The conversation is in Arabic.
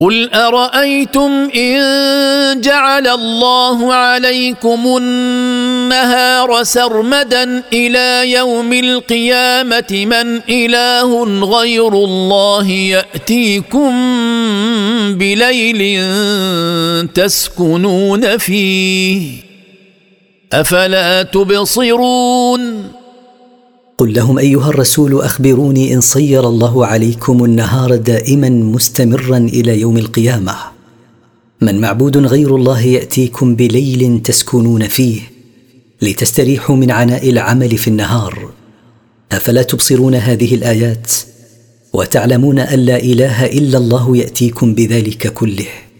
قل أرأيتم إن جعل الله عليكم النهار سرمدا إلى يوم القيامة من إله غير الله يأتيكم بليل تسكنون فيه أفلا تبصرون. قل لهم أيها الرسول أخبروني إن صير الله عليكم النهار دائما مستمرا إلى يوم القيامة من معبود غير الله يأتيكم بليل تسكنون فيه لتستريحوا من عناء العمل في النهار أفلا تبصرون هذه الآيات وتعلمون أن لا إله إلا الله يأتيكم بذلك كله.